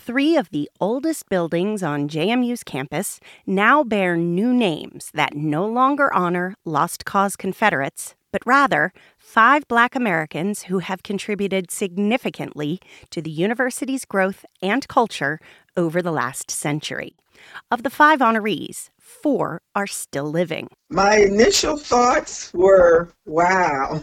Three of the oldest buildings on JMU's campus now bear new names that no longer honor Lost Cause Confederates, but rather 5 Black Americans who have contributed significantly to the university's growth and culture over the last century. Of the 5 honorees, 4 are still living. My initial thoughts were, wow.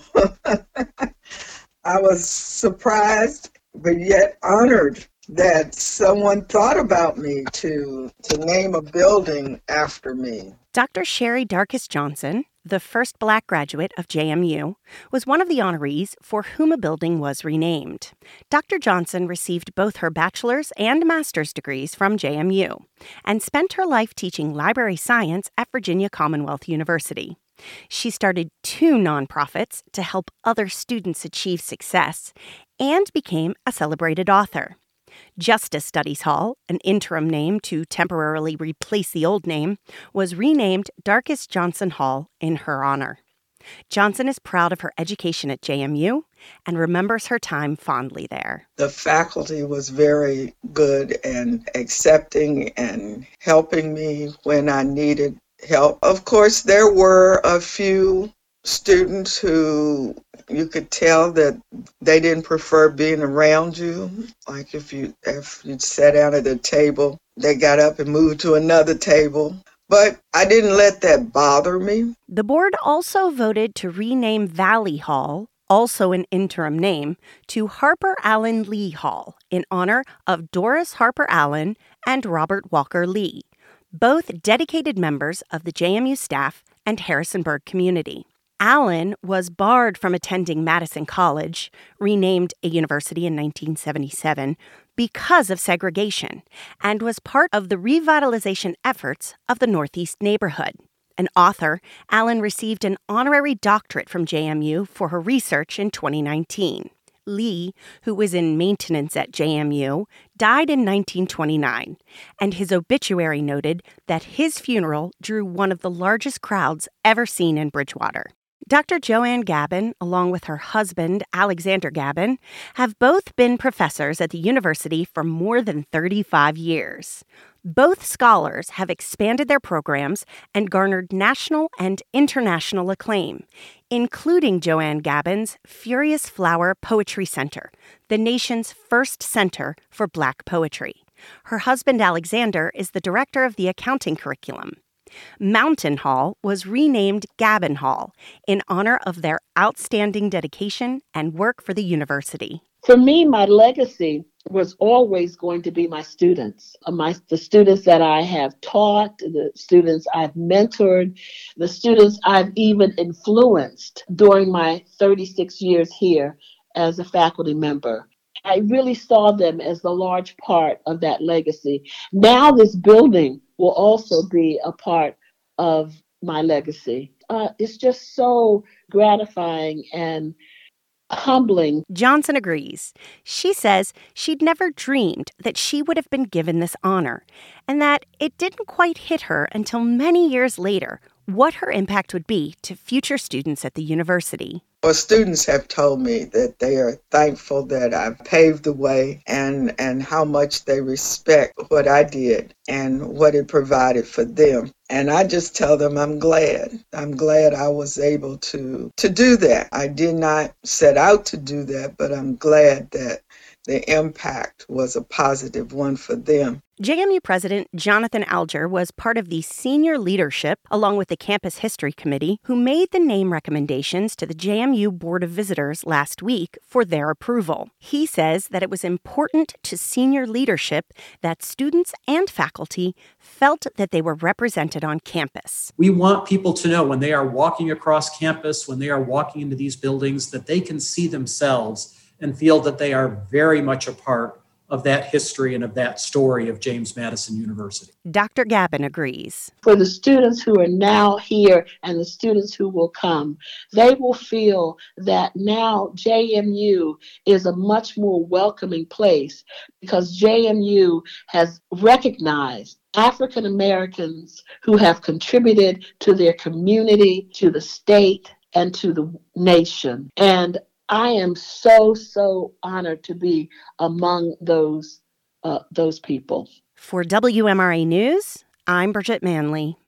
I was surprised, but yet honored that someone thought about me to name a building after me. Dr. Sherry Darkis Johnson, the first Black graduate of JMU, was one of the honorees for whom a building was renamed. Dr. Johnson received both her bachelor's and master's degrees from JMU and spent her life teaching library science at Virginia Commonwealth University. She started 2 nonprofits to help other students achieve success and became a celebrated author. Justice Studies Hall, an interim name to temporarily replace the old name, was renamed Darkis Johnson Hall in her honor. Johnson is proud of her education at JMU and remembers her time fondly there. The faculty was very good and accepting and helping me when I needed help. Of course, there were a few students who you could tell that they didn't prefer being around you. Like if you sat down at a table, they got up and moved to another table. But I didn't let that bother me. The board also voted to rename Valley Hall, also an interim name, to Harper Allen Lee Hall in honor of Doris Harper Allen and Robert Walker Lee, both dedicated members of the JMU staff and Harrisonburg community. Allen was barred from attending Madison College, renamed a university in 1977, because of segregation, and was part of the revitalization efforts of the Northeast neighborhood. An author, Allen received an honorary doctorate from JMU for her research in 2019. Lee, who was in maintenance at JMU, died in 1929, and his obituary noted that his funeral drew one of the largest crowds ever seen in Bridgewater. Dr. Joanne Gabin, along with her husband, Alexander Gabin, have both been professors at the university for more than 35 years. Both scholars have expanded their programs and garnered national and international acclaim, including Joanne Gabin's Furious Flower Poetry Center, the nation's first center for Black poetry. Her husband, Alexander, is the director of the accounting curriculum. Mountain Hall was renamed Gabin Hall in honor of their outstanding dedication and work for the university. For me, my legacy was always going to be my students, the students that I have taught, the students I've mentored, the students I've even influenced during my 36 years here as a faculty member. I really saw them as the large part of that legacy. Now this building will also be a part of my legacy. It's just so gratifying and humbling. Johnson agrees. She says she'd never dreamed that she would have been given this honor, and that it didn't quite hit her until many years later what her impact would be to future students at the university. Well, students have told me that they are thankful that I've paved the way and how much they respect what I did and what it provided for them. And I just tell them I'm glad. I'm glad I was able to do that. I did not set out to do that, but I'm glad that the impact was a positive one for them. JMU President Jonathan Alger was part of the senior leadership, along with the Campus History Committee, who made the name recommendations to the JMU Board of Visitors last week for their approval. He says that it was important to senior leadership that students and faculty felt that they were represented on campus. We want people to know when they are walking across campus, when they are walking into these buildings, that they can see themselves and feel that they are very much a part of that history and of that story of James Madison University. Dr. Gabin agrees. For the students who are now here and the students who will come, they will feel that now JMU is a much more welcoming place because JMU has recognized African Americans who have contributed to their community, to the state, and to the nation. And I am so honored to be among those those people. For WMRA News, I'm Bridget Manley.